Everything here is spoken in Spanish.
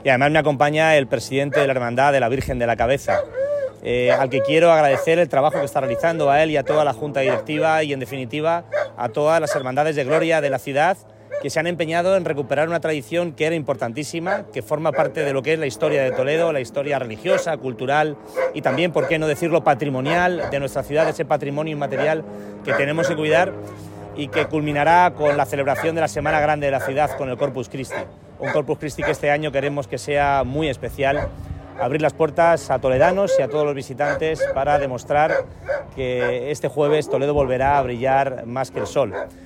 y además me acompaña el presidente de la Hermandad de la Virgen de la Cabeza, al que quiero agradecer el trabajo que está realizando, a él y a toda la Junta Directiva y, en definitiva, a todas las hermandades de gloria de la ciudad que se han empeñado en recuperar una tradición que era importantísima, que forma parte de lo que es la historia de Toledo, la historia religiosa, cultural y también, por qué no decirlo, patrimonial de nuestra ciudad, ese patrimonio inmaterial que tenemos que cuidar y que culminará con la celebración de la Semana Grande de la ciudad con el Corpus Christi. Un Corpus Christi que este año queremos que sea muy especial, abrir las puertas a toledanos y a todos los visitantes para demostrar que este jueves Toledo volverá a brillar más que el sol.